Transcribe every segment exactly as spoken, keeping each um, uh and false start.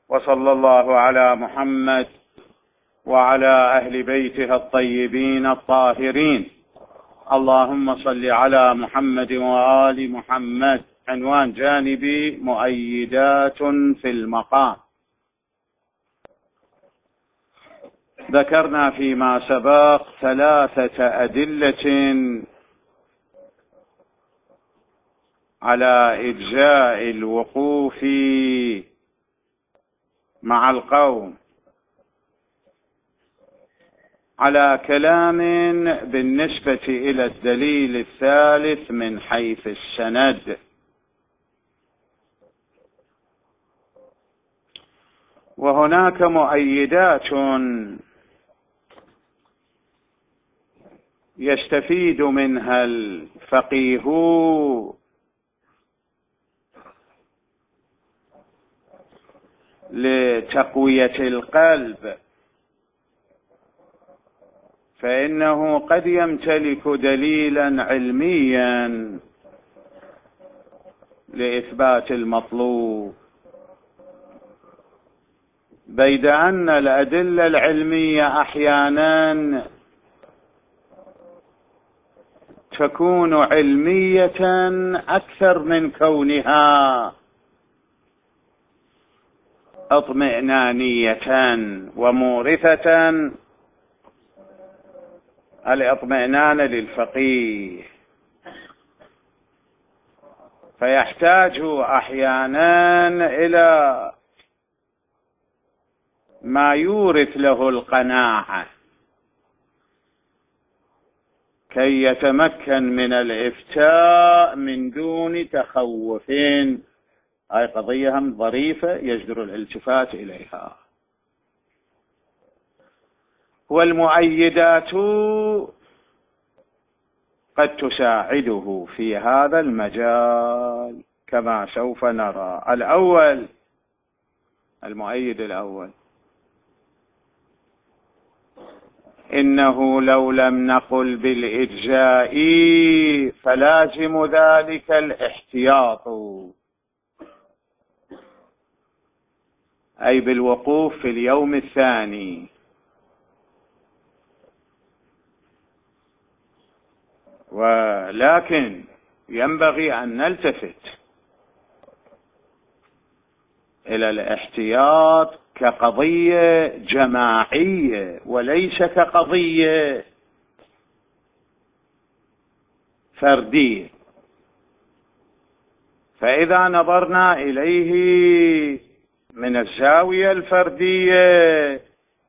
وصلى الله على محمد وعلى أهل بيته الطيبين الطاهرين. اللهم صل على محمد وآل محمد. عنوان جانبي: مؤيدات في المقام. ذكرنا فيما سبق ثلاثة أدلة على إجزاء الوقوف مع القوم على كلام بالنسبة إلى الدليل الثالث من حيث السند. وهناك مؤيدات يستفيد منها الفقيه لتقوية القلب، فإنه قد يمتلك دليلا علميا لإثبات المطلوب، بيد أن الأدلة العلمية أحيانا تكون علمية أكثر من كونها اطمئنانية ومورثة الاطمئنان للفقيه، فيحتاج أحيانا إلى ما يورث له القناعة كي يتمكن من الإفتاء من دون تخوف. هاي قضية هم ظريفة يجدر الالتفات إليها. والمؤيدات قد تساعده في هذا المجال كما سوف نرى. الأول، المؤيد الأول: إنه لو لم نقل بالإجزاء فلازم ذلك الاحتياط، أي بالوقوف في اليوم الثاني. ولكن ينبغي أن نلتفت إلى الاحتياط كقضية جماعية وليس كقضية فردية. فإذا نظرنا إليه من الزاوية الفردية،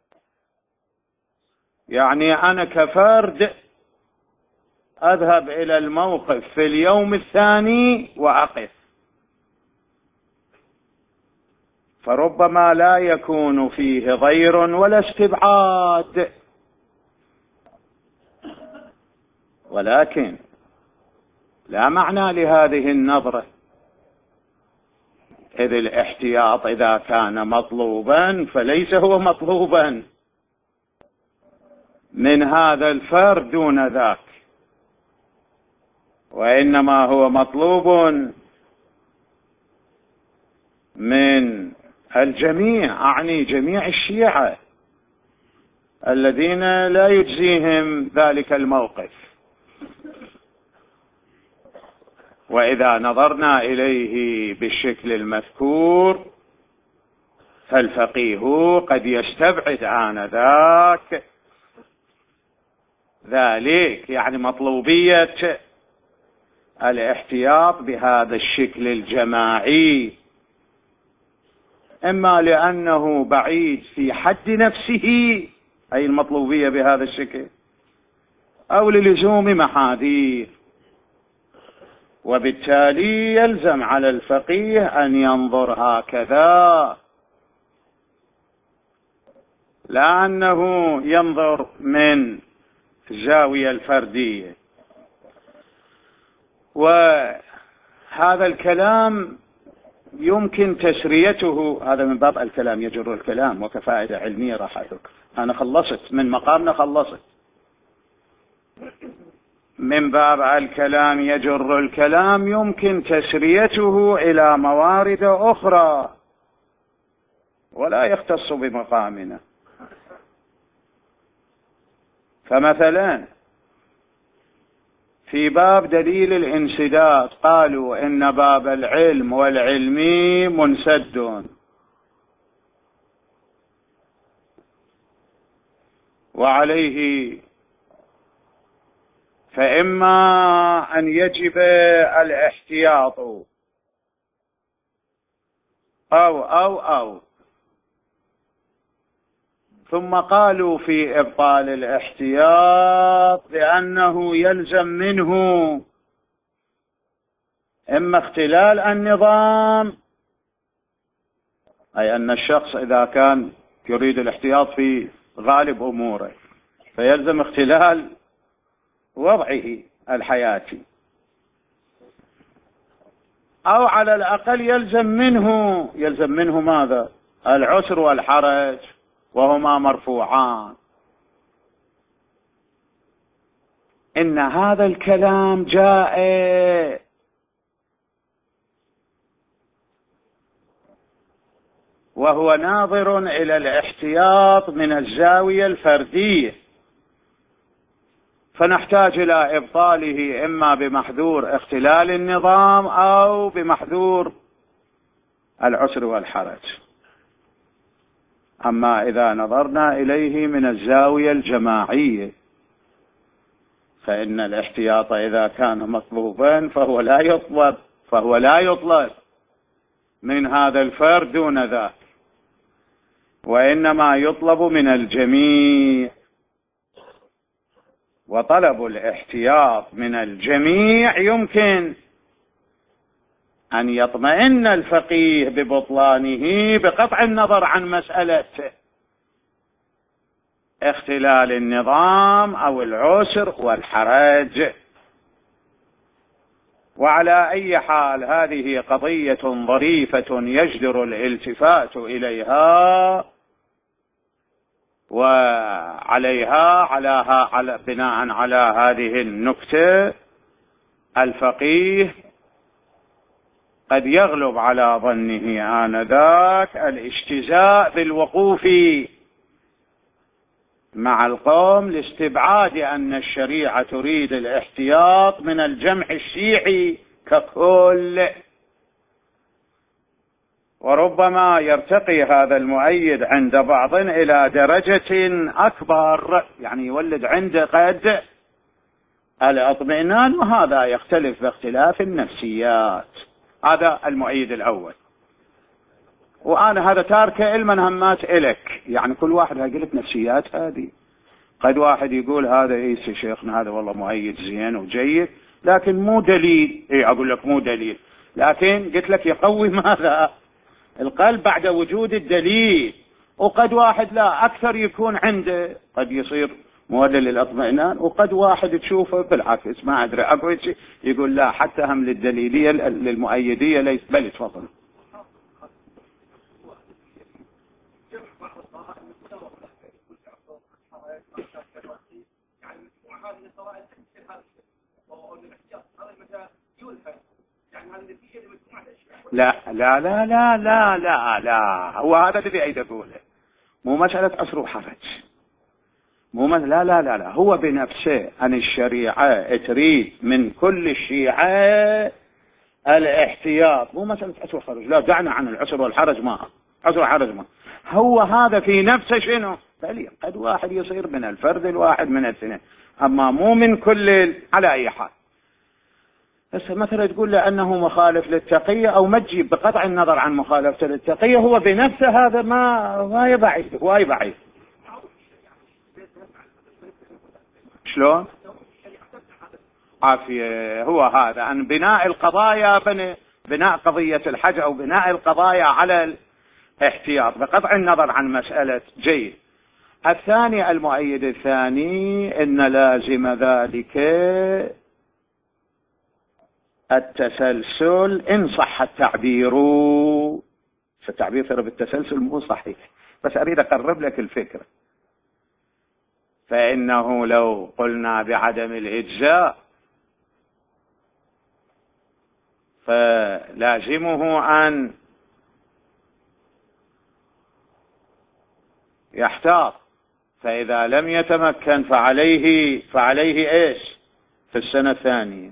يعني أنا كفرد أذهب إلى الموقف في اليوم الثاني وأقف، فربما لا يكون فيه ضير ولا استبعاد، ولكن لا معنى لهذه النظرة، إذ الاحتياط إذا كان مطلوبا فليس هو مطلوبا من هذا الفرد دون ذاك، وإنما هو مطلوب من الجميع، أعني جميع الشيعة الذين لا يجزيهم ذلك الموقف. وإذا نظرنا إليه بالشكل المذكور فالفقيه قد يستبعد آنذاك ذلك، يعني مطلوبية الاحتياط بهذا الشكل الجماعي، إما لأنه بعيد في حد نفسه، أي المطلوبية بهذا الشكل، أو للزوم محاذير. وبالتالي يلزم على الفقيه أن ينظر هكذا، لا أنه ينظر من الزاوية الفردية. وهذا الكلام يمكن تسريته، هذا من باب الكلام يجر الكلام وكفائدة علمية راح أذكر. أنا خلصت من مقامنا، خلصت من باب الكلام يجر الكلام، يمكن تسريته إلى موارد أخرى، ولا يختص بمقامنا. فمثلا في باب دليل الانسداد قالوا إن باب العلم والعلمي منسد، وعليه فإما أن يجب الاحتياط أو أو أو ثم قالوا في إبطال الاحتياط لأنه يلزم منه إما اختلال النظام، أي أن الشخص إذا كان يريد الاحتياط في غالب أموره فيلزم اختلال وضعه الحياتي، أو على الأقل يلزم منه يلزم منه ماذا؟ العسر والحرج، وهما مرفوعان. إن هذا الكلام جاء وهو ناظر إلى الاحتياط من الزاوية الفردية، فنحتاج إلى إبطاله إما بمحذور اختلال النظام أو بمحذور العسر والحرج. أما إذا نظرنا إليه من الزاوية الجماعية فإن الاحتياط إذا كان مطلوبا فهو لا يطلب فهو لا يطلب من هذا الفرد دون ذاك، وإنما يطلب من الجميع. وطلب الاحتياط من الجميع يمكن أن يطمئن الفقيه ببطلانه بقطع النظر عن مسألة اختلال النظام أو العسر والحرج. وعلى أي حال هذه قضية ظريفة يجدر الالتفات إليها، وعليها على, على بناء على هذه النكتة الفقيه قد يغلب على ظنه آنذاك الاجتزاء بالوقوف مع القوم لاستبعاد أن الشريعة تريد الاحتياط من الجمع الشيعي ككل. وربما يرتقي هذا المؤيد عند بعض إلى درجة أكبر، يعني يولد عنده قد الاطمئنان، وهذا يختلف باختلاف النفسيات. هذا المؤيد الأول. وأنا هذا تاركه المنهمات إلك، يعني كل واحد قلت نفسيات هذه. قد واحد يقول هذا إيش شيخنا هذا والله مؤيد زين وجيد لكن مو دليل. إيه أقول لك مو دليل، لكن قلت لك يقوي ماذا؟ القلب بعد وجود الدليل. وقد واحد لا أكثر يكون عنده قد يصير مولى للاطمئنان، وقد واحد تشوفه بالعكس ما أدري أقول شيء يقول لا حتى هم للدليلية للمؤيدية ليس. بل تفضل. لا لا لا لا لا لا لا هو هذا الذي أريد أقوله، مو مسألة عسر وحرج، مو لا لا لا لا هو بنفسه أن الشريعة تريد من كل الشيعة الاحتياط، مو مسألة عسر وحرج. لا دعنا عن العسر والحرج، ما عسر وحرج ما هو هذا في نفسه شنو؟ بل قد واحد يصير من الفرد الواحد من الاثنين، أما مو من كل. على أي حال بس مثلا تقول له أنه مخالف للتقية أو ما تجيب بقطع النظر عن مخالفته للتقية، هو بنفسه هذا ما واي بعيد واي بعيد. شلون؟ عافية. هو هذا أن بناء القضايا بني بناء قضية الحج أو بناء القضايا على الاحتياط بقطع النظر عن مسألة جيد. الثاني المؤيد الثاني إن لازم ذلك التسلسل إن صح التعبير. التعبير ترى بالتسلسل مو صحيح، بس أريد أقرب لك الفكرة. فإنه لو قلنا بعدم الإجزاء فلازمه أن يحتاط، فإذا لم يتمكن فعليه فعليه إيش في السنة الثانية،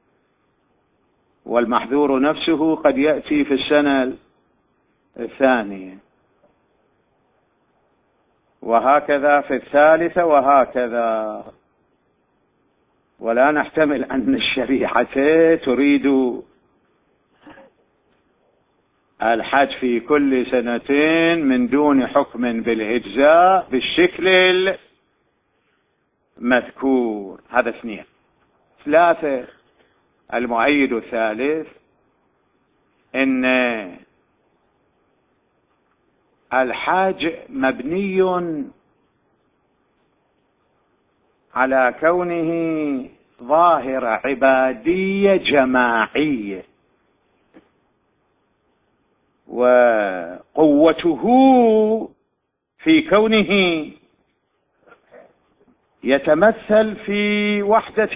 والمحذور نفسه قد يأتي في السنة الثانية، وهكذا في الثالثة وهكذا. ولا نحتمل أن الشريعة تريد الحج في كل سنتين من دون حكم بالإجزاء بالشكل المذكور. هذا اثنين. ثلاثة، المؤيد الثالث إن الحج مبني على كونه ظاهرة عبادية جماعية، وقوته في كونه يتمثل في وحدة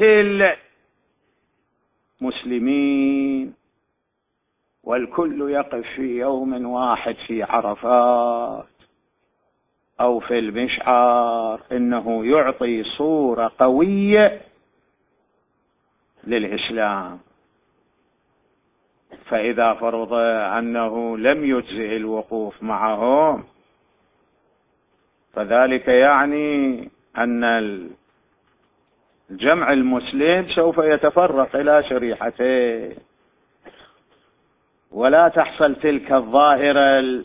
المسلمين، والكل يقف في يوم واحد في عرفات أو في المشعر. إنه يعطي صورة قوية للإسلام. فإذا فرض أنه لم يجزئ الوقوف معهم، فذلك يعني أن الجمع المسلم سوف يتفرق إلى شريحتين، ولا تحصل تلك الظاهرة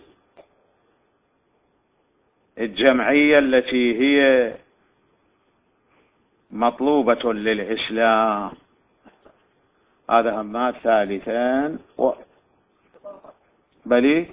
الجمعية التي هي مطلوبة للإسلام. هذا هما ثالثان. و... بلي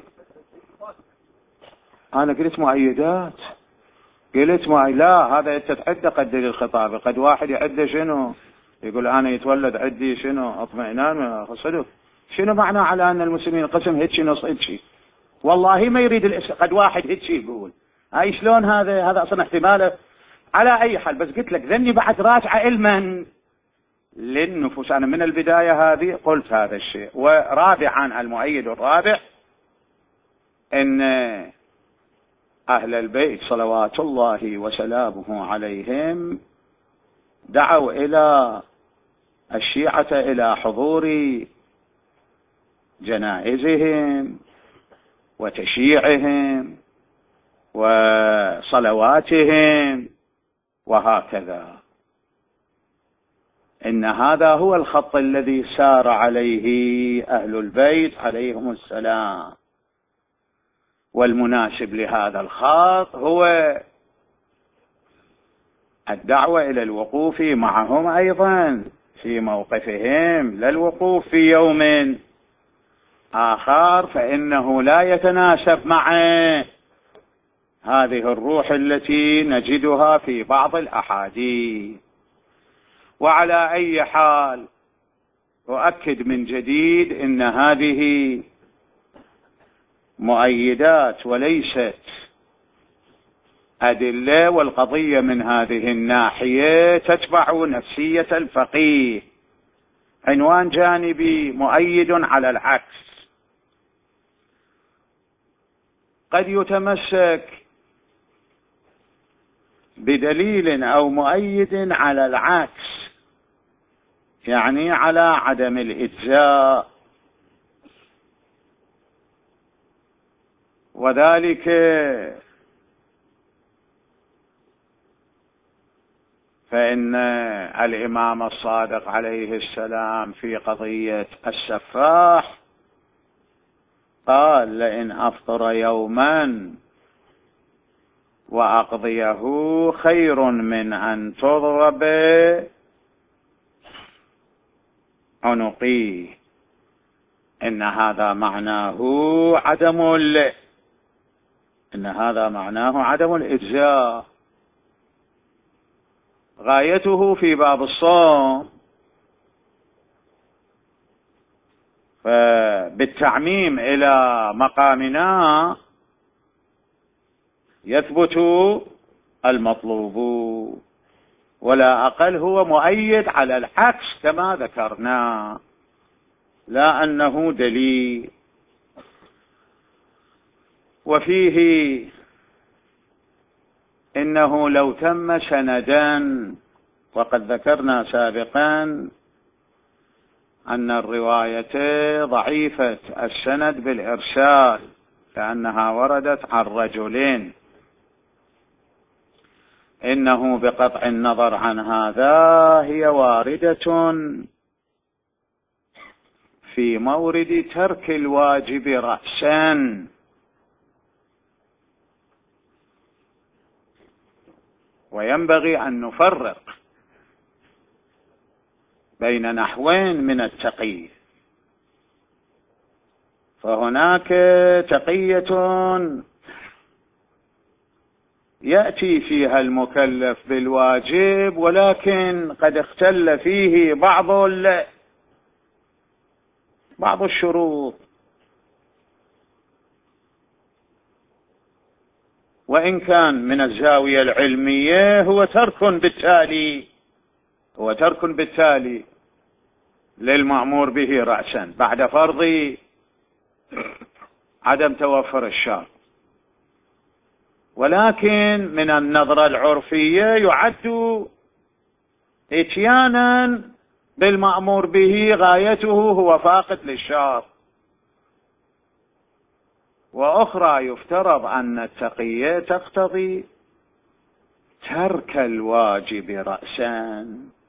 أنا قلت مؤيدات، قلت مؤيد. لا، هذا تتعد قد للخطاب. قد واحد يعد شنو، يقول أنا يتولد عدي شنو اطمئنان صدق. شنو معنى على أن المسلمين قسم هيتشي نص هيتشي؟ والله ما يريد الإسلام. قد واحد هيتشي يقول هاي شلون هذا هذا أصلا احتماله. على أي حال، بس قلت لك ذني بعد راجع علما للنفوس. أنا من البداية هذه قلت هذا الشيء. ورابعا، المؤيد الرابع إن أهل البيت صلوات الله وسلامه عليهم دعوا إلى الشيعة إلى حضور جنائزهم وتشييعهم وصلواتهم وهكذا. إن هذا هو الخط الذي سار عليه أهل البيت عليهم السلام، والمناسب لهذا الخط هو الدعوة إلى الوقوف معهم أيضا في موقفهم، لا الوقوف في يوم آخر، فإنه لا يتناسب مع هذه الروح التي نجدها في بعض الأحاديث. وعلى أي حال، أؤكد من جديد إن هذه مؤيدات وليست أدلة، والقضية من هذه الناحية تتبع نفسية الفقيه. عنوان جانبي مؤيد على العكس. قد يتمسك بدليل أو مؤيد على العكس، يعني على عدم الإجزاء، وذلك فإن الإمام الصادق عليه السلام في قضية السفاح قال: لئن أفطر يوما وأقضيه خير من أن تضرب عنقي. إن هذا معناه عدم ال... إن هذا معناه عدم الإجزاء. غايته في باب الصوم فبالتعميم إلى مقامنا يثبت المطلوب، ولا أقل هو مؤيد على العكس كما ذكرنا، لا أنه دليل. وفيه إنه لو تم سندا، وقد ذكرنا سابقا أن الرواية ضعيفة السند بالإرسال لأنها وردت عن رجلين، إنه بقطع النظر عن هذا هي واردة في مورد ترك الواجب رأسا، وينبغي أن نفرق بين نحوين من التقية. فهناك تقية يأتي فيها المكلف بالواجب ولكن قد اختل فيه بعض بعض الشروط، وإن كان من الزاوية العلمية هو ترك بالتالي هو ترك بالتالي للمأمور به رأسا بعد فرض عدم توفر الشرط، ولكن من النظرة العرفية يعد اتيانا بالمأمور به غايته هو فاقد للشرط. وأخرى يفترض أن التقية تقتضي ترك الواجب رأسا.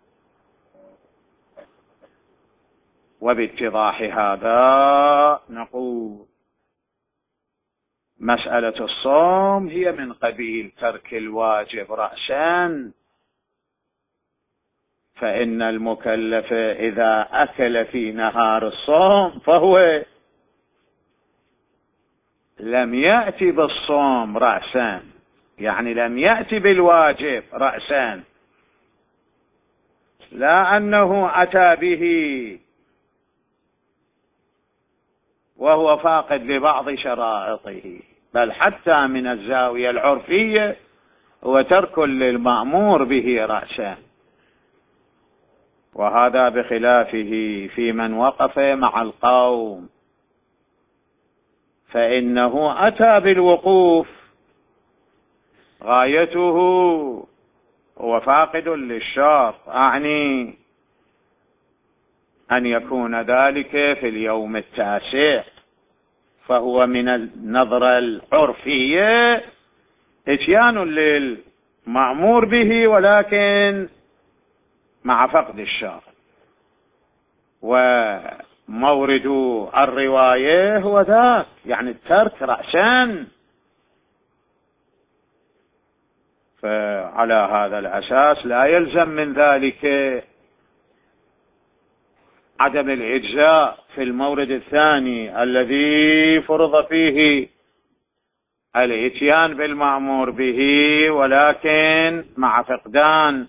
وباتضاح هذا نقول مسألة الصوم هي من قبيل ترك الواجب رأسا، فإن المكلف إذا أكل في نهار الصوم فهو لم يأتي بالصوم رأسا، يعني لم يأتي بالواجب رأسا، لا أنه أتى به وهو فاقد لبعض شرائطه، بل حتى من الزاوية العرفية هو ترك للمأمور به رأسا. وهذا بخلافه في من وقف مع القوم، فإنه أتى بالوقوف غايته هو فاقد للشرط، أعني أن يكون ذلك في اليوم التاسع، فهو من النظرة العرفية اتيان للمأمور به ولكن مع فقد الشرط. ومورد الرواية هو ذاك، يعني الترك رأسا. فعلى هذا الأساس لا يلزم من ذلك عدم الإجزاء في المورد الثاني الذي فرض فيه الاتيان بالمأمور به ولكن مع فقدان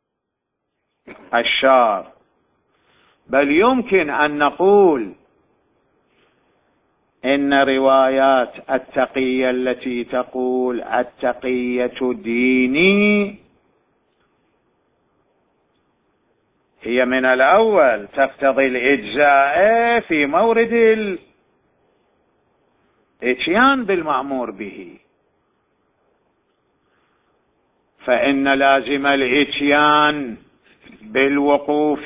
الشرط. بل يمكن أن نقول إن روايات التقية التي تقول التقية ديني هي من الأول تقتضي الإجزاء في مورد الاتيان بالمأمور به، فإن لازم الاتيان بالوقوف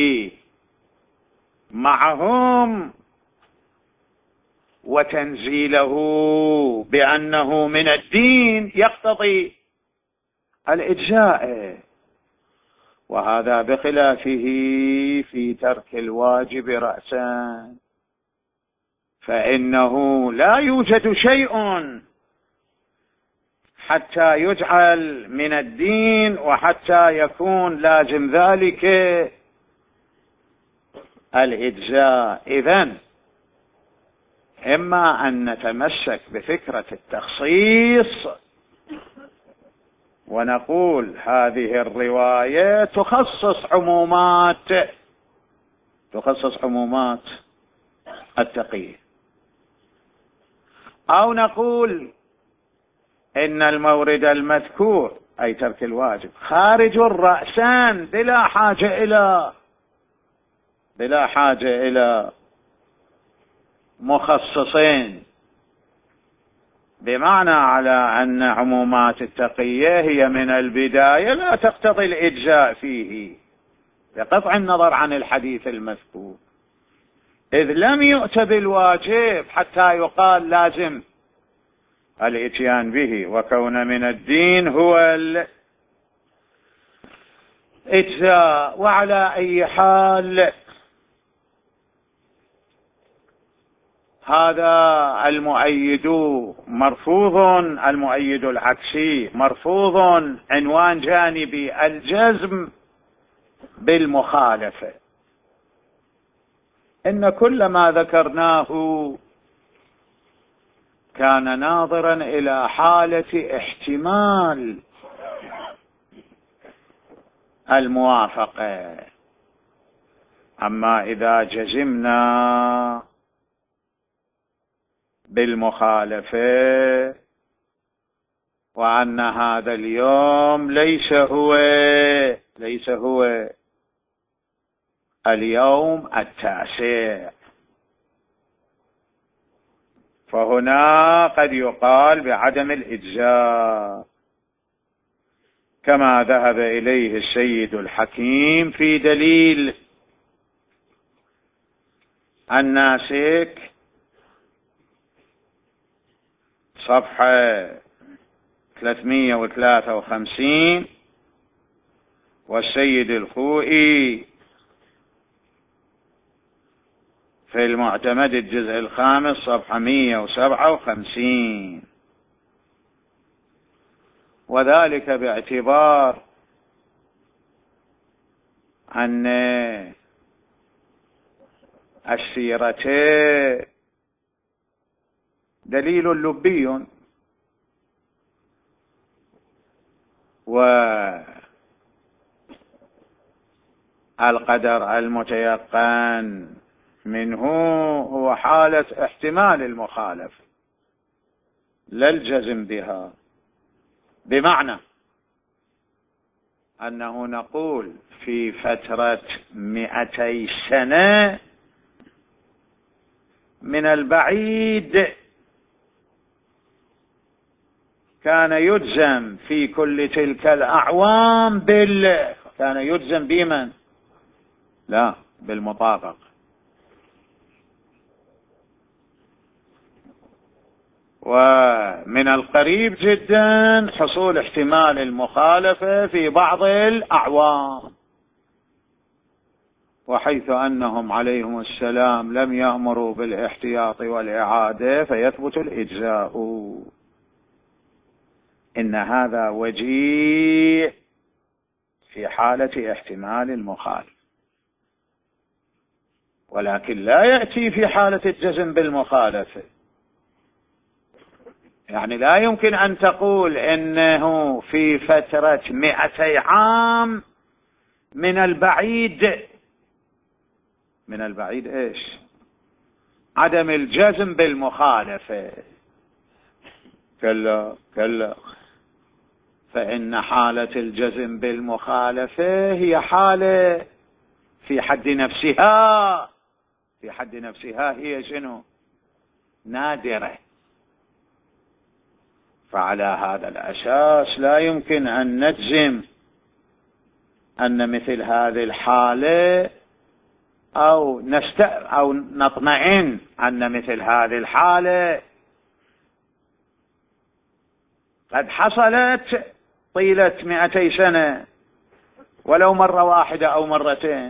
معهم وتنزيله بأنه من الدين يقتضي الإجزاء، وهذا بخلافه في ترك الواجب رأسا، فإنه لا يوجد شيء حتى يجعل من الدين وحتى يكون لازم ذلك الإجزاء. إذن إما أن نتمسك بفكرة التخصيص ونقول هذه الرواية تخصص عمومات تخصص عمومات التقية، أو نقول إن المورد المذكور أي ترك الواجب خارج رأسا بلا حاجة إلى بلا حاجة إلى مخصصين بمعنى على أن عمومات التقية هي من البداية لا تقتضي الإجزاء فيه بقطع النظر عن الحديث المذكور، إذ لم يؤت بالواجب حتى يقال لازم الإتيان به، وكون من الدين هو الإجزاء. وعلى أي حال هذا المؤيد مرفوض، المؤيد العكسي مرفوض، عنوان جانبي الجزم بالمخالفة. إن كل ما ذكرناه كان ناظرا إلى حالة احتمال الموافقة، أما إذا جزمنا بالمخالفة وأن هذا اليوم ليس هو ليس هو اليوم التاسع، فهنا قد يقال بعدم الإجزاء، كما ذهب إليه السيد الحكيم في دليل الناسك صفحة ثلاثمئة وثلاثة وخمسين، والسيد الخوئي في المعتمد الجزء الخامس صفحة مئة وسبعة وخمسين، وذلك باعتبار أن السيرة دليل لبي، والقدر المتيقن منه هو حالة احتمال المخالفة لا الجزم بها، بمعنى أنه نقول في فترة مئتي سنة من البعيد كان يجزم في كل تلك الأعوام بال كان يجزم بمن؟ لا، بالمطابق. ومن القريب جدا حصول احتمال المخالفة في بعض الأعوام، وحيث أنهم عليهم السلام لم يأمروا بالاحتياط والإعادة فيثبت الإجزاء. إن هذا وجيه في حالة احتمال المخالفة، ولكن لا يأتي في حالة الجزم بالمخالفة. يعني لا يمكن أن تقول إنه في فترة مئتي عام من البعيد من البعيد إيش؟ عدم الجزم بالمخالفة. كلا كلا، فإن حالة الجزم بالمخالفة هي حالة في حد نفسها في حد نفسها هي شنو؟ نادرة. فعلى هذا الأساس لا يمكن أن نجزم أن مثل هذه الحالة أو نست أو نطمئن أن مثل هذه الحالة قد حصلت طيلة مئتي سنة ولو مرة واحدة أو مرتين،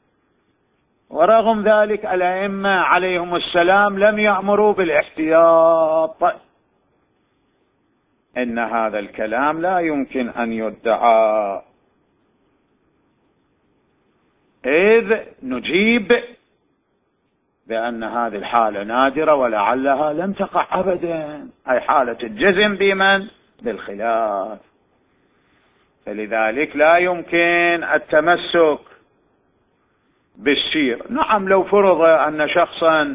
ورغم ذلك الأئمة عليهم السلام لم يأمروا بالاحتياط. إن هذا الكلام لا يمكن أن يدعى، إذ نجيب بأن هذه الحالة نادرة ولعلها لم تقع أبدا، أي حالة الجزم بمن؟ بالخلاف. فلذلك لا يمكن التمسك بالسير. نعم، لو فرض أن شخصا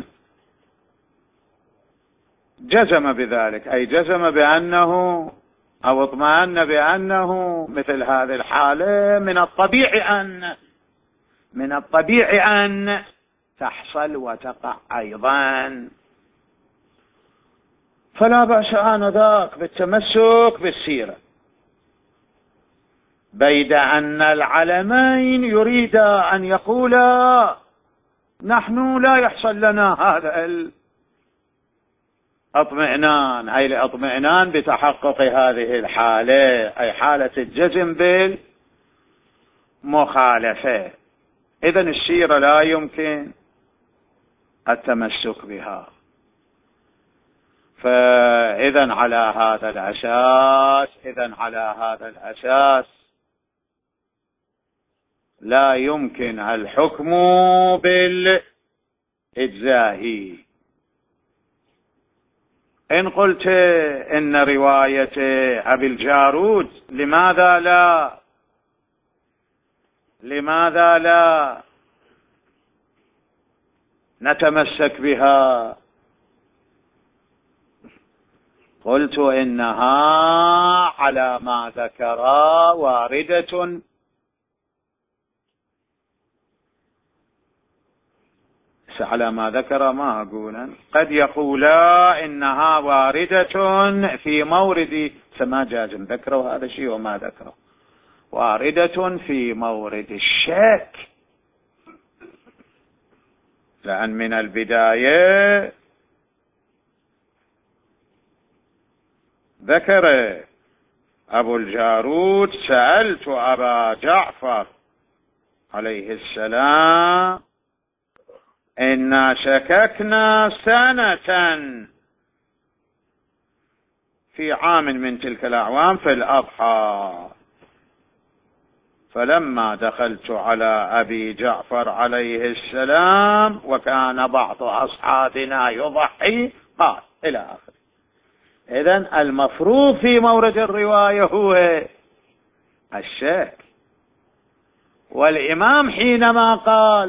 جزم بذلك، أي جزم بأنه أو اطمأن بأنه مثل هذه الحالة من الطبيعي أن من الطبيعي أن تحصل وتقع أيضا، فلا بأس آنذاك بالتمسك بالسيرة، بيد أن العلمين يريدا أن يقولا نحن لا يحصل لنا هذا الاطمئنان، أي الاطمئنان بتحقق هذه الحالة، أي حالة الجزم بالمخالفة. إذن السيرة لا يمكن التمسك بها. فإذن على هذا الأساس إذن على هذا الأساس لا يمكن الحكم بالإجزاء. إن قلت إن رواية أبي الجارود لماذا لا لماذا لا نتمسك بها؟ قلت إنها على ما ذكر واردة على ما ذكر ما أقولا قد يقولا إنها واردة في مورد سما جازم ذكره هذا شيء وما ذكره، واردة في مورد الشك، لأن من البداية ذكر أبو الجارود سألت أبا جعفر عليه السلام إنا شككنا سنة في عام من تلك الأعوام في الأضحى، فلما دخلت على أبي جعفر عليه السلام وكان بعض أصحابنا يضحي قال إلى آخره. إذن المفروض في مورد الرواية هو الشك، والإمام حينما قال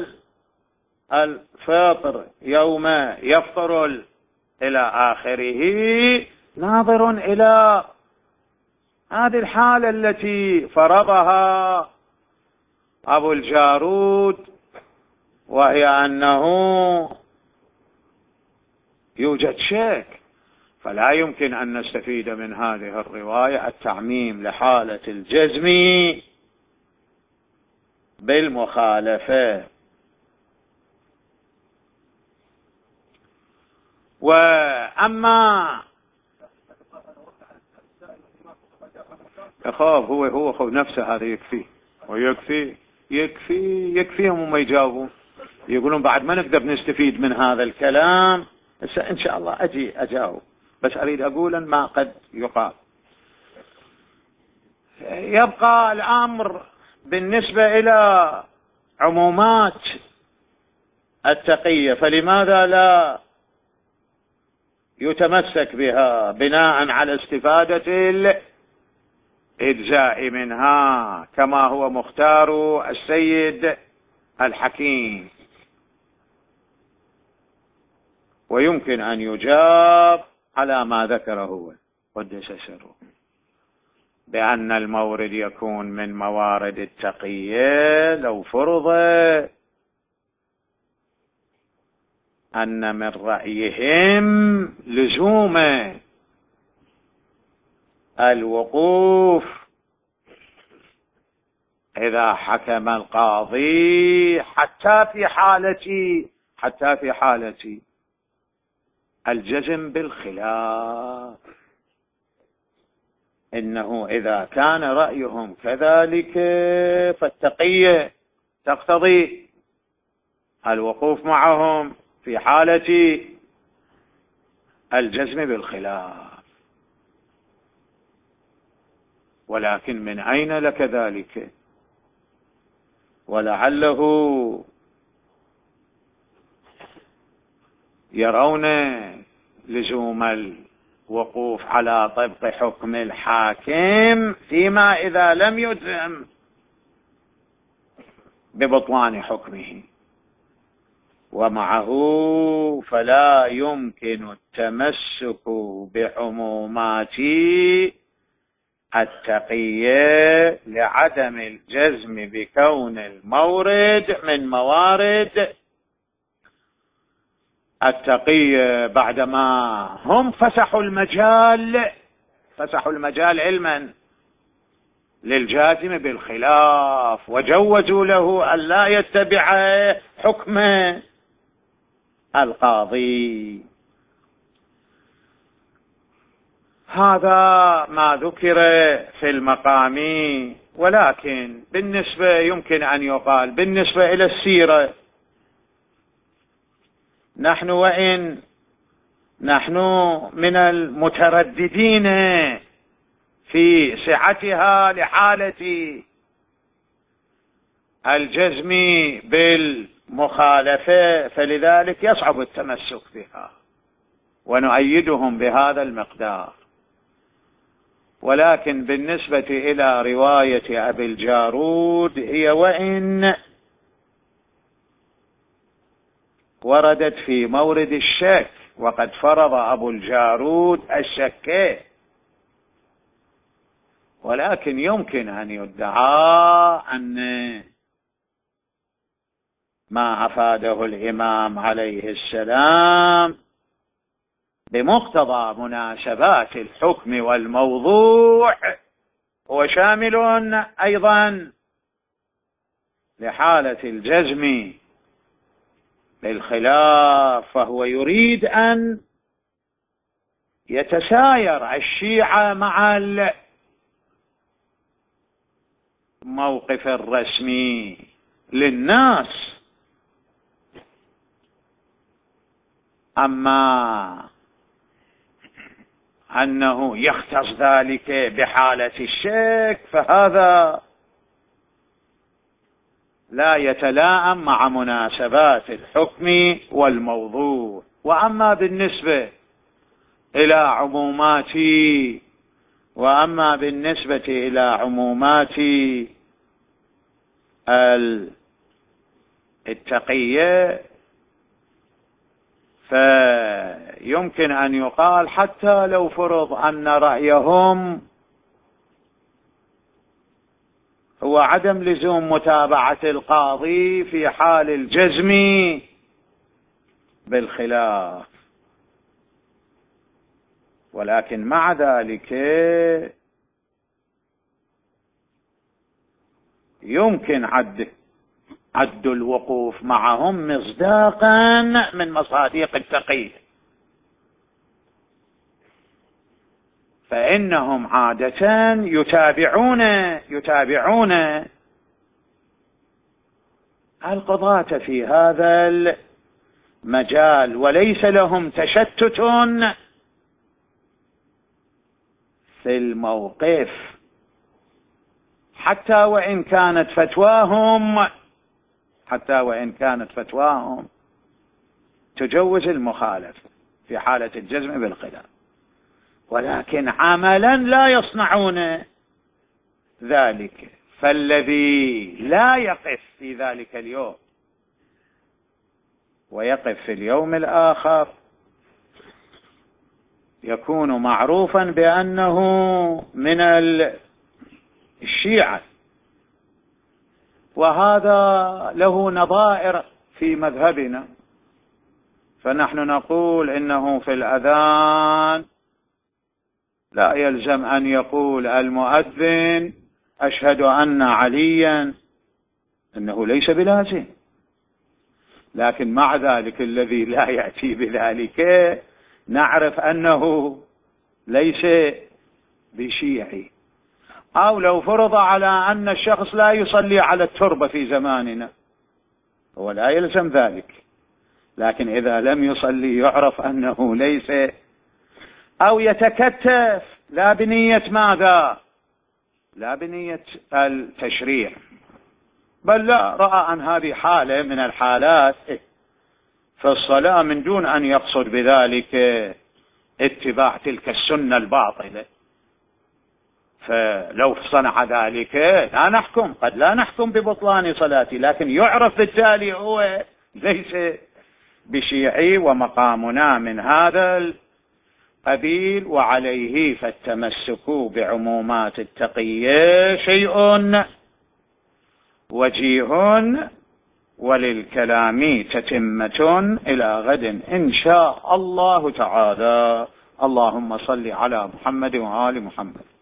الفطر يوم يفطر إلى آخره ناظر إلى هذه الحالة التي فرضها أبو الجارود، وهي أنه يوجد شك، فلا يمكن أن نستفيد من هذه الرواية التعميم لحالة الجزم بالمخالفة. وأما أخاف هو هو خذ نفسه هذا يكفي ويكفي يكفي يكفيهم وما يجاوبون، يقولون بعد ما نقدر نستفيد من هذا الكلام. إن شاء الله أجي أجاوب، بس أريد أقول ما قد يقال. يبقى الأمر بالنسبة إلى عمومات التقية، فلماذا لا يتمسك بها بناء على استفادة الإجزاء منها كما هو مختار السيد الحكيم؟ ويمكن أن يجاب على ما ذكره هو قدس سره، بأن المورد يكون من موارد التقية لو فرض أن من رأيهم لزوم الوقوف إذا حكم القاضي حتى في حالة حتى في حالة الجزم بالخلاف، إنه إذا كان رأيهم كذلك فالتقية تقتضي الوقوف معهم في حالة الجزم بالخلاف. ولكن من أين لك ذلك؟ ولعله يرون لزوم الوقوف على طبق حكم الحاكم فيما إذا لم يجزم ببطلان حكمه، ومعه فلا يمكن التمسك بعمومات التقية لعدم الجزم بكون المورد من موارد التقية بعدما هم فسحوا المجال فسحوا المجال علما للجازم بالخلاف، وجوزوا له أن لا يتبع حكم القاضي. هذا ما ذكر في المقام. ولكن بالنسبة يمكن أن يقال بالنسبة إلى السيرة، نحن وإن نحن من المترددين في سعتها لحالة الجزم بالمخالفة، فلذلك يصعب التمسك بها ونؤيدهم بهذا المقدار. ولكن بالنسبة إلى رواية أبي الجارود، هي وإن وردت في مورد الشك، وقد فرض أبو الجارود الشك، ولكن يمكن أن يدعى أن ما أفاده الإمام عليه السلام بمقتضى مناسبات الحكم والموضوع هو شامل أيضا لحالة الجزم بالخلاف، فهو يريد أن يتساير الشيعة مع الموقف الرسمي للناس. أما أنه يختص ذلك بحالة الشك فهذا لا يتلائم مع مناسبات الحكم والموضوع. وأما بالنسبة إلى عمومات وأما بالنسبة إلى عمومات التقية، فيمكن أن يقال حتى لو فرض أن رأيهم هو عدم لزوم متابعة القاضي في حال الجزم بالخلاف، ولكن مع ذلك يمكن عد عد الوقوف معهم مصداقا من مصادق التقية، فإنهم عادة يتابعون يتابعون القضاة في هذا المجال، وليس لهم تشتت في الموقف، حتى وإن كانت فتواهم حتى وإن كانت فتواهم تجوز المخالفة في حالة الجزم بالخلاف، ولكن عملا لا يصنعون ذلك. فالذي لا يقف في ذلك اليوم ويقف في اليوم الآخر يكون معروفا بأنه من الشيعة، وهذا له نظائر في مذهبنا. فنحن نقول إنه في الأذان لا يلزم أن يقول المؤذن أشهد أن عليا، إنه ليس بلازم، لكن مع ذلك الذي لا يأتي بذلك نعرف أنه ليس بشيعي. أو لو فرض على أن الشخص لا يصلي على التربة في زماننا، هو لا يلزم ذلك، لكن إذا لم يصلي يعرف أنه ليس، أو يتكتف لا بنية ماذا؟ لا بنية التشريع، بل لا رأى أن هذه حالة من الحالات في الصلاة من دون أن يقصد بذلك اتباع تلك السنة الباطلة، فلو صنع ذلك لا نحكم، قد لا نحكم ببطلان صلاته، لكن يعرف بالتالي هو ليس بشيعي، ومقامنا من هذا القبيل. وعليه فالتمسك بعمومات التقية شيء وجيه وللكلام تتمة إلى غد إن شاء الله تعالى. اللهم صل على محمد وآل محمد.